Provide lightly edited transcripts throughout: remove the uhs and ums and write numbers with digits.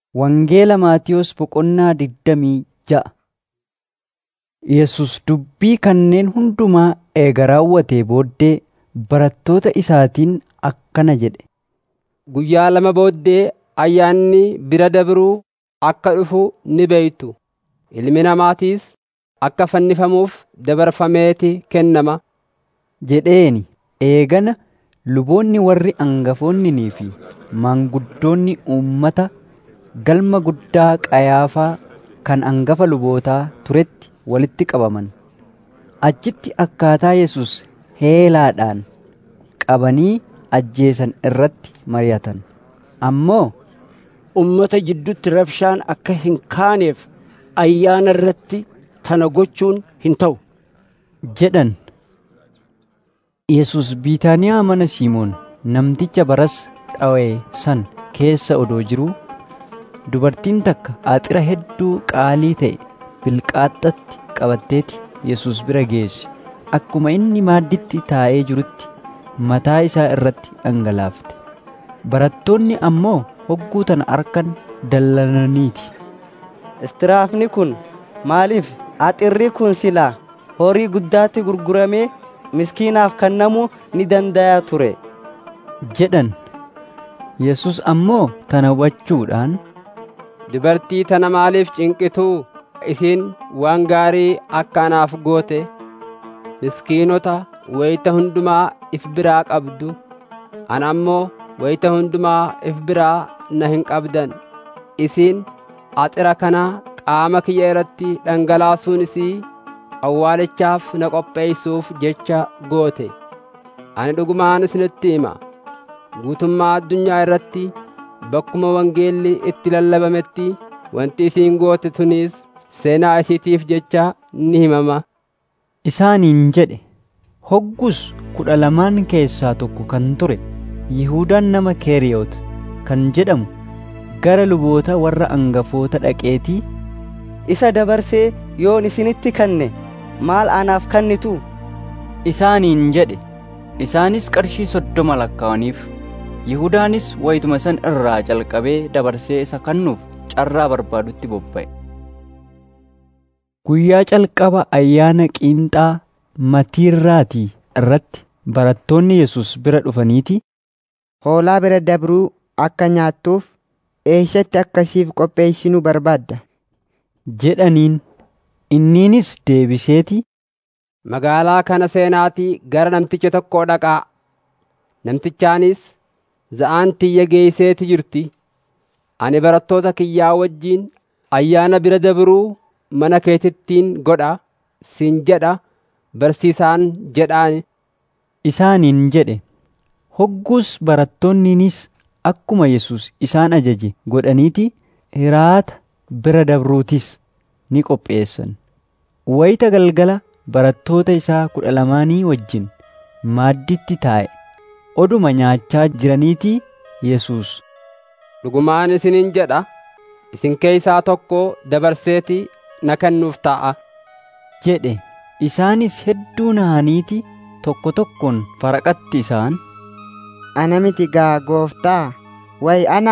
Wangeela Maatiyos boqonnaa 26. Yesus dubbii kanneen hundumaa eega raawwatee booddee barattoota isaatiin akkana jedhe. Guyyaa 2 booddee ayyaanni bira dabruu akka dhufu ni beektu. Ilmi Namaatiis akka fannifamuuf dabarfameeti kennama jedheeni. Eegana luboonni warri hangafoonnii fi maanguddoonni uummata galma guddaa Qayaafaa kan hangafa lubootaa turetti walitti qabaman. Achitti akkaataa Yesus heelaadhaan qabanii ajjeesan irratti mari'atan. Ammoo ummata gidduutti rabshaan akka hin kaaneef ayyaana irratti tana gochuun hin ta'u jedhan. Yesus Biitaaniyaa mana Simoon namticha baras dhawee san keessa odoo jiruu, dubartiin takka aaxira hedduu qaalii ta'e bilqaaxxatti qabatteeti Yesus bira geesse. Akkuma inni maadditti taa'ee jirutti mataa isaa irratti dhangalaafte. Barattoonni ammoo hogguu tana arkan dallananiiti. Istiraafni kun maaliif? Aaxirri kun silaa horii guddaatti gurguramee miskiinaaf kennamuu ni danda'a ture jedhan. Yesus ammoo tana hubachuudhaan, dubartii tana maaliif cinqituu? Isin waan gaarii akka anaaf goote. Miskiinota wayita hundumaa if biraa qabdu, ana ammoo wayita hundumaa if biraa na hin qabdan. Isin aaxira kana qaama kiyya irratti dhangalaasuun isii awwaalichaaf na qopheessuuf jecha goote. Ani dhugumaan isinitti hima, guutummaa addunyaa irratti bakkuma wangeelli itti lallabametti wanti isiin goote tunis seenaa isiitiif jecha ni himama isaaniin jedhe. Hoggus 12 keessaa tokko kan ture Yihuudaan nama Keeriyoot kan jedhamu gara luboota warra hangafoota dhaqeetii, isa dabarsee yoon isinitti kenne maal anaaf kennitu isaaniin jedhe. Isaanis qarshii 30 lakkaa'aniif. Yihudaanis wayituma san irraa calqabee dabarsee isa kennuuf carraa barbaadutti bobba'e. Guyyaa calqaba ayyaana Qiinxaa Matiirraatii irratti barattoonni Yesus bira dhufaniiti, hoolaa bira dabruu akka nyaattuuf eessatti akkasiif qopheessinu barbaadda jedhaniin. Inniinis deebiseeti, magaalaa kana seenaatii gara namticha tokkoo dhaqaa. Namtichaanis, za'aan tiyya geeyseeti jirti. Ani barattoota kiyyaa wajjiin ayyaana bira dabruu mana keetittiin godha siin jedha barsiisaan jedhaan isaaniin jedhe. Hoggus barattoonniinis akkuma Yesus isaan ajaje godhaniiti hiraata bira dabruutis ni qopheessan. Wayita galgala barattoota isaa 12 wajjin maadditti taa'e. Oduma nyaachaa jiraniitii Yesus, dhugumaan isiniin jedha, isin keessaa tokko dabarseeti na kennuuf taa'a jedhe. Isaanis hedduu na'aniiti tokko tokkoon faraqatti isaan, ana miti gaa gooftaa, way ana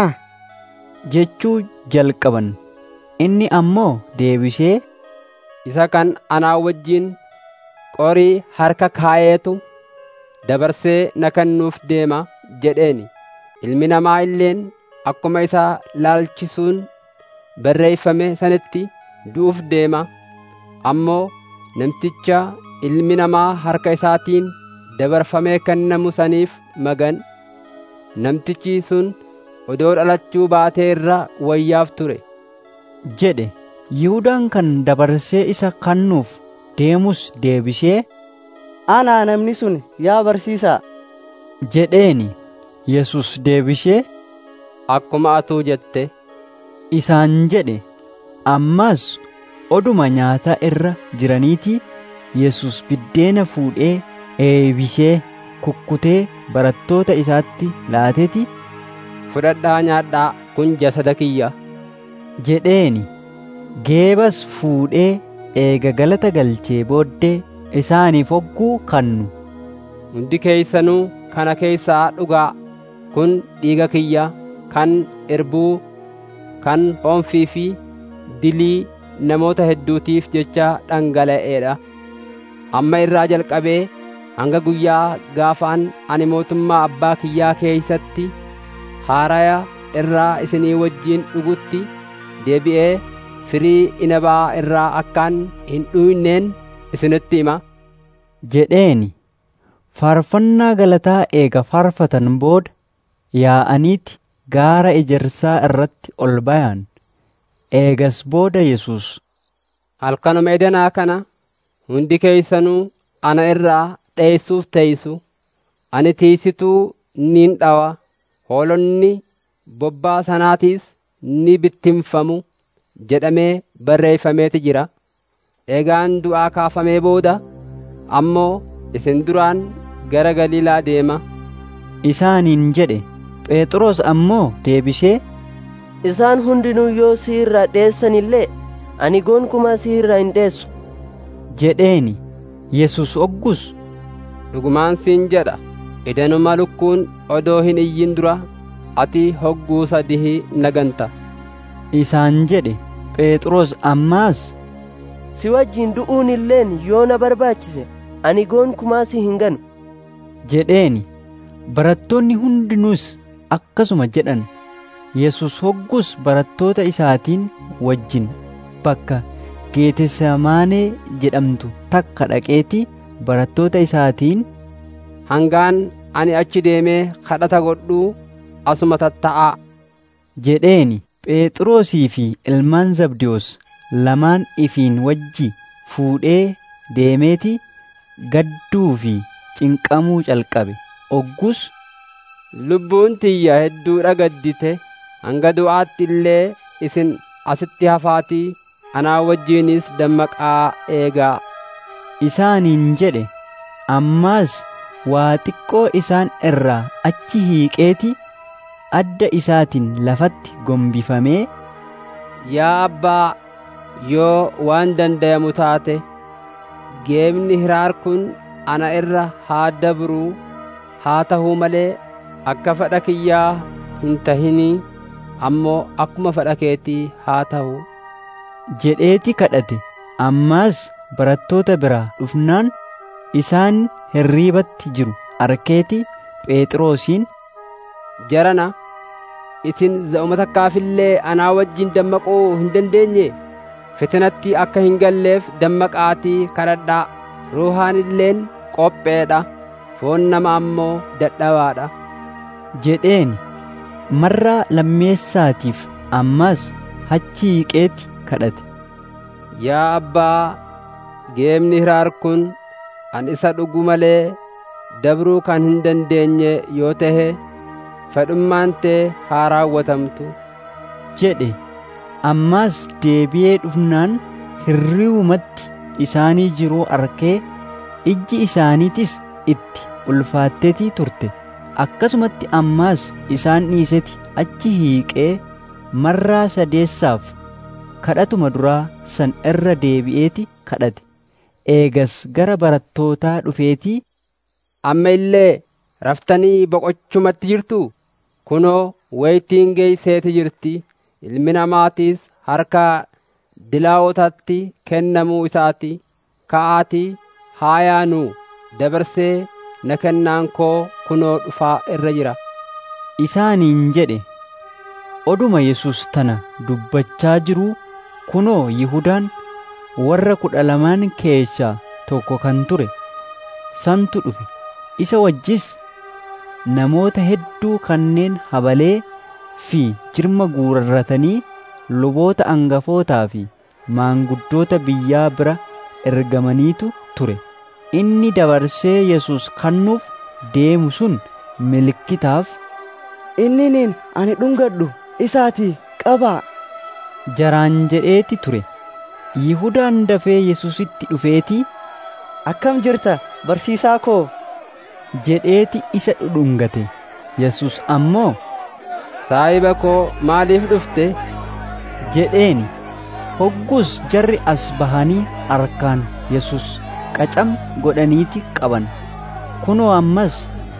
jechuu jalqaban. Inni ammoo deebisee, isa kan anaa wajjiin qorii harka kaayeetu dabarsee na kennuuf deema jedheeni. Ilmi namaa illeen akkuma isaa laalchisuun barreeffame sanitti du'uuf deema. Ammoo namticha ilmi namaa harka isaatiin dabarfamee kennamu saniif magan. Namtichi sun odoo dhalachuu baatee irra wayyaaf ture jedhe. Yihuudaan kan dabarsee isa kennuuf deemus deebisee, anaa namni sun yaa barsiisaa jedheeni. Yesus deebisee, akkuma atuu jette isaan jedhe. Ammas oduma nyaataa irra jiraniitii Yesus biddeena fuudhee eebisee kukkutee barattoota isaatti laateeti, fudhadhaa nyaadhaa, kun jasada kiyya jedheeni. Geebas fuudhee eega galata galchee booddee isaaniif hogguu kennu, hundi keessanuu kana keessaa dhugaa, kun dhiiga kiyya kan irbuu kan hoonfii fi dilii namoota hedduutiif jecha dhangala'eedha. Amma irraa jalqabee hanga guyyaa gaafaan ani mootummaa abbaa kiyyaa keeysatti haaraya irraa isinii wajjin dhugutti deebi'ee firii inabaa irraa akkaan hin dhuyneen isinitti hima jedheeni. Faarfannaa galataa eega faarfatan booda yaa'aniiti gaara ejersaa irratti ol bayan. Eegas booda Yesuus, halkanuma edanaa kana hundi keeysanuu ana irraa dheessuuf teeysu, ani tiisituu nin dhawa, hoolonni bobbaa sanaatiis ni bittinfamu jedhamee barreeffameeti jira. Egaan du'aa kaafamee booda ammoo isin duraan gara Galiilaa deema isaaniin jedhe. Phexros ammoo deebisee, isaan hundinuu yoo si irraa dheessan illee ani gonkumaa si irraa hin dheessu jedheeni. Yesus oggus, dhugumaan siin jedha, idanuma lukkuun odoo hin iyyin dura ati hogguu sadii na ganta isaan jedhe. Phexros ammaas, si wajjin du'uun illeen yoo na barbaachise ani gonkumaa si hin ganu jedheeni. Barattoonni hundinuus akkasuma jedhan. Yesus hoggus barattoota isaatiin wajjin bakka Geetesemaanee jedhamtu takka dhaqeeti barattoota isaatiin, hangaan ani achi deemee kadhata godhuu asuma tatta'aa jedheeni. Phexrosii fi ilmaan Zabdewoos lamaan ifiin wajji fuudhee deemeeti gadduu fi cinqamuu calqabe. Oggus, lubbuun tiyya hedduudha gaddite, hanga du'aatti illee isin asitti hafaatii anaa wajjiinis dammaqaa eegaa isaaniin jedhe. Ammaas waa xiqqoo isaan irraa achi hiiqeeti adda isaatiin lafatti gombifamee, yaa Abbaa, yoo waan dandayamu taate geemni hiraar kun ana irra haa dabruu, haa ta'uu malee akka fedha kiyyaa hin tahinii ammoo akkuma fedha keetii haa ta'u jedheeti kadhate. Ammaas barattoota biraa dhufnaan isaan hirriibatti jiru arkeeti Phexrosiin, jarana, isin za'uma takkaafillee anaa wajjin dammaquu hin dandeenye? Fitinatti akka hin galleef dammaqaatii kadhadhaa. Ruuhaan illeen qopheedha, foon nama ammoo dadhabaadha jedheeni. Marraa lammeessaatiif ammaas achi hiiqeeti kadhate. Yaa Abbaa, geemni hiraar kun an isa dhugu malee dabruu kan hin dandeenye yoo tahe fedhummaan tee haa raawwatamtu jedhe. Ammaas deebi'ee dhufnaan hirriwumatti isaanii jiruu arkee ijji isaaniitis itti ulfaattetii turte. Akkasumatti ammaas isaan dhiiseti achi hiiqee marraa sadeessaaf kadhatuma duraa san irra deebi'eeti kadhate. Eegas gara barattootaa dhufeetii, amma illee raftanii boqochumatti jirtuu? Kunoo waytiin geeyseeti jirti, ilmi namaatiis harka dilaawotatti kennamuu isaati. Ka'aatii haa yaanuu, dabarsee na kennaan koo kunoo dhufaa irra jira isaaniin jedhe. Oduma Yesus tana dubbachaa jiruu kunoo Yihudaan warra 12 keessaa tokko kan ture santu dhufe. Isa wajjis namoota hedduu kanneen habalee fi jirma guurarratanii luboota angafootaa fi maanguddoota biyyaa bira ergamaniitu ture. Inni dabarsee Yesus kannuuf deemu sun milikkitaaf, inniniin ani dhungadhu isaatii qabaa jaraan jedheeti ture. Yihudaan dafee Yesusitti dhufeetii, akkam jirta barsiisaa koo jedheeti isa dhudhungate. Yesus ammoo, saahiba koo maaliif dhufte jedheeni. Hoggus jarri as bahanii harkaan Yesus qacam godhaniiti qaban. Kunoo ammas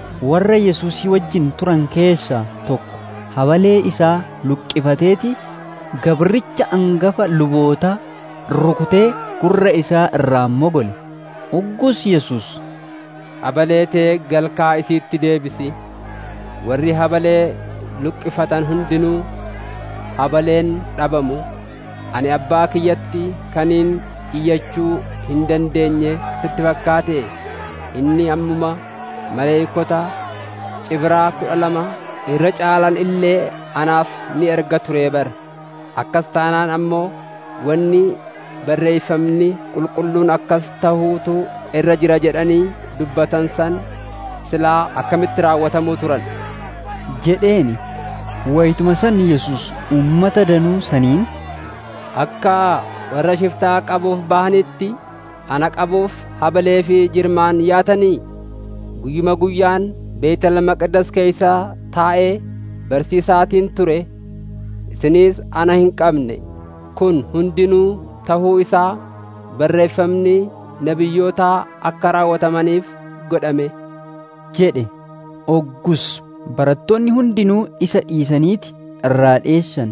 warra Yesusii wajjin turan keessaa tokko habalee isaa luqqifateeti gabricha angafa lubootaa rukutee gurra isaa irraa mogole. Oggus Yesus, Habaleetee galkaa isiitti deebisi. Warri habalee luqqifatan hundinuu habaleen dhabamu. Ani abbaa kiyyatti kaniin iyyachuu hin dandeenye sitti fakkaate. Inni ammuma maleeykota cibraa 12 irra caalan illee anaaf ni erga turee bara. Akkas taanaan ammoo wanni barreeffamni qulqulluun akkas tahuutu irra jira jedhanii dubbatan san silaa akkamitti raawwatamuu turan jedheeni. Wayituma san Yesus ummata danuu saniin, akka warra shiftaa qabuuf bahanitti ana qabuuf habalee fi jirmaan yaatanii. Guyyuma guyyaan Beetel Maqdas keeysaa taa'ee barsiisaatiin ture. Isiniis ana hin qabne. Kun hundinuu tahuu isaa barreeffamni nabiyyootaa akka raawwatamaniif godhame jedhe. Oggus barattoonni hundinuu isa dhiisaniiti irraa dheessan.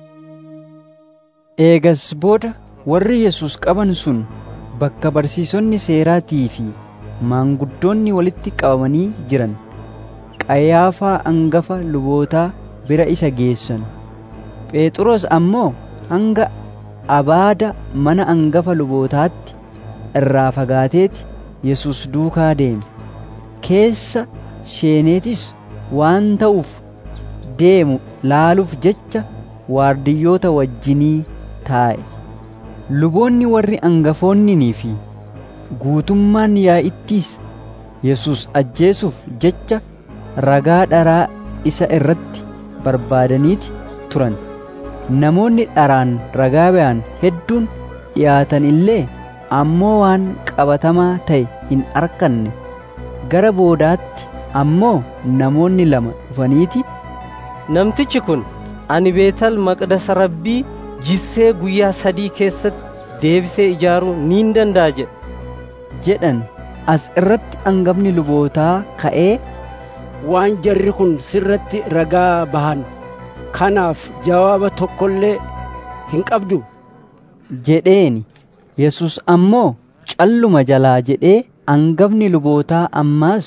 Eegas booda warri Yesus qaban sun bakka barsiisonni seeraatii fi maanguddoonni walitti qabamanii jiran Qayyaafaa angafa lubootaa bira isa geessan. Phexros ammoo hanga abaada mana angafa lubootaatti irraa fagaateeti Yesus duukaa deeme. Keessa seeneetis waan ta'uuf deemu laaluuf jecha waardiyyoota wajjinii taa'e. Luboonni warri angafoonninii fi guutummaan yaa'ittiis Yesus ajjeesuuf jecha ragaa dharaa isa irratti barbaadaniiti turan. Namoonni dharaan ragaa ba'an hedduun dhiyaatan illee ammoo waan qabatamaa ta'e hin arkanne. Gara boodaatti ammoo namoonni 2 dhufaniiti, Namtichi kun ani Beetel Maqdasa Rabbii jissee guyyaa 3 keessatti deebisee ijaaruu niin danda'a jedhan. As irratti angafni lubootaa ka'ee, waan jarri kun sirratti ragaa bahan kanaaf jawaaba tokkollee hin qabdu jedheeni. Yesus ammoo calluma jalaa jedhee angafni lubootaa ammaas,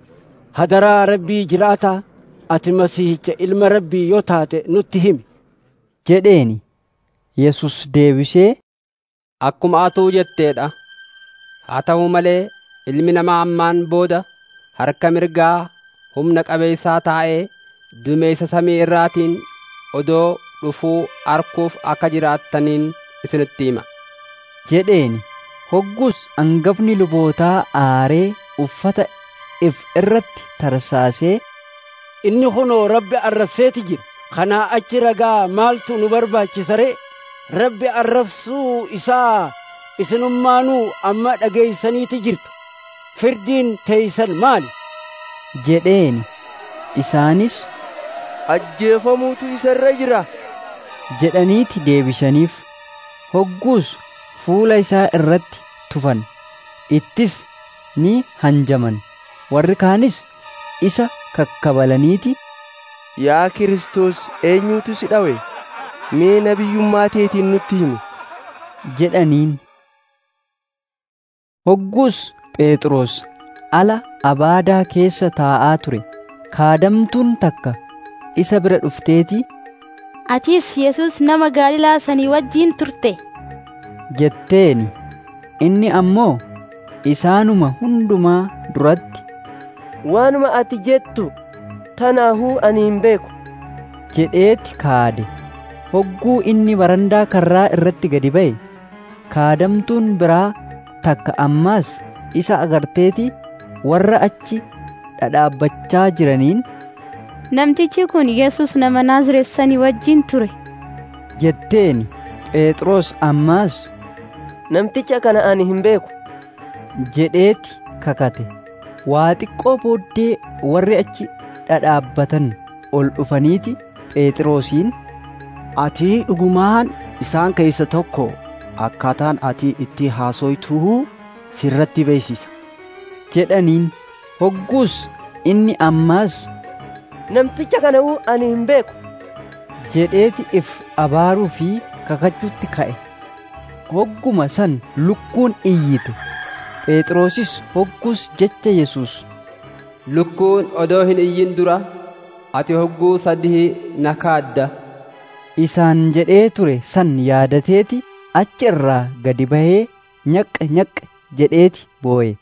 hadaraa Rabbii jiraataa, ati Masiihicha ilma Rabbii yoo taate nutti himi jedheeni. Yesus deebisee, akkuma atuu jetteedha. Haa ta'uu malee ilmi namaa ammaan booda harka mirgaa humna qabeessaa taa'ee dumeessa samii irraatiin odoo dhufuu arkuuf akka jiraattaniin isinitti hima jedheeni. Hoggus angafni lubootaa aaree uffata if irratti tarsaasee, inni kunoo Rabbi arrabseeti jira. Kanaa achi ragaa maaltu nu barbaachisa ree? Rabbi arrabsuu isaa isinummaanuu amma dhageeysaniiti jirtu. Firdiin teeysan maali? jedheeni. Isaanis, ajjeefamuutu isa irra jira jedhaniiti deebisaniif. Hogguus fuula isaa irratti tufan, ittis ni hanjaman. Warri kaanis isa kakkabalaniiti, yaa Kiristoos, eenyuutu si dhawe? Mee nabiyyummaa teetiin nutti himi jedhaniin. Hogguus Phexros ala abaadaa keessa taa'aa ture. Kaadamtuun takka isa bira dhufteeti, Atis Yesus nama Gaalilaa sanii wajjiin turte jetteeni. Inni ammoo isaanuma hundumaa duratti, waanuma ati jettu tanaahuu ani hin beeku jedheeti kaade. Hogguu inni barandaa karraa irratti gadi ba'e, kaadamtuun biraa takka ammaas isa agarteeti warra achi dhadhaabbachaa jiraniin, namtichi kun Yesus nama Naazreet sanii wajjiin ture jetteeni. Phexros ammaas, namticha kana ani hin beeku jedheeti kakate. Waa xiqqoo booddee warri achi dhadhaabbatan ol dhufaniiti Phexrosiin, ati dhugumaan isaan keeysa tokko, akkaataan ati itti haasoytuu sirratti beeysisa jedhaniin. Hogguus inni ammaas, namticha kana'uu ani hin beeku jedheeti if abaaruu fi kakachuutti ka'e. Hogguma san lukkuun iyyite. Phexrosis hoggus jecha Yesuus, lukkuun odoo hin iyyin dura ati hogguu sadii na kaadda isaan jedhee ture san yaadateeti achi irraa gadi bahee nyaq nyaq jedheeti booye.